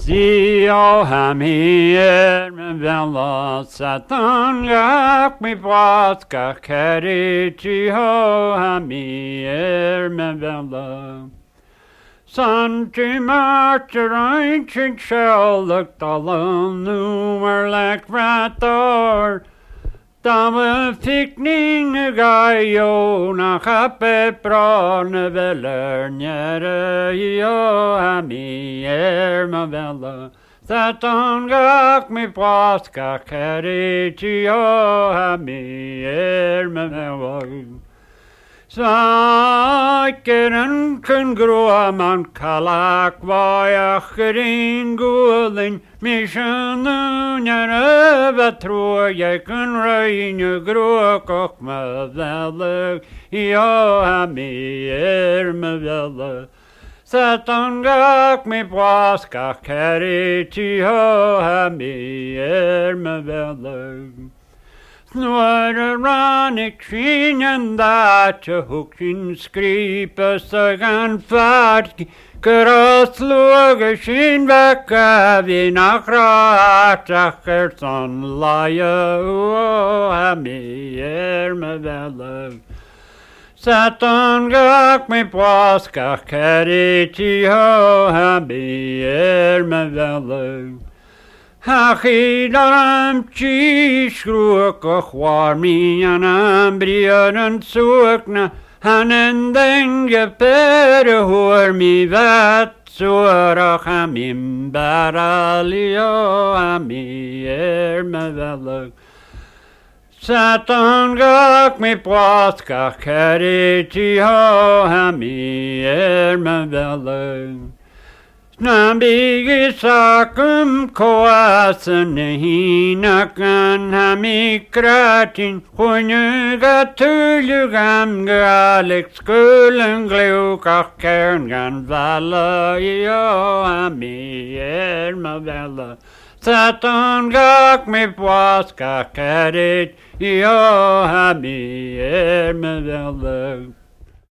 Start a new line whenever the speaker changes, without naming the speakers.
Zio hamir me vela satanga mi paska kerichi ho hamir me vela. Santi martyrein shell looked alone numer like rator. Dame fikning gaio na chape prone veler nere io ami ma vela. Satan gak mi paska kerichi o ami ma vela. Sakeren kun groa man kalak vajacherin guling mishanu njere vetro jeg kun røyne groa kok me velle jo ami me velle. Satan gak mi paska kerichi ho ami me velle. Snore ranik skinen dace huksin skripe sagan farki Keras luge sin vecka vi nachrachacher son laie o ami me velle. Satan gak mi paska kerichi ho ami me velle. Achidam chishruak achwar mi anam briaran suakna hanen denge pere hor mi vat suarach amim baralio ami me velle. Satan gak mi paska kerichi ho ami me velle. Snabigi sakum koasen hinakan hamikratin Hunyuga tullugam galik skulen glukach kerngan valla jo ami ma vella. Satan gak mi paska kerit jo ami ma vella.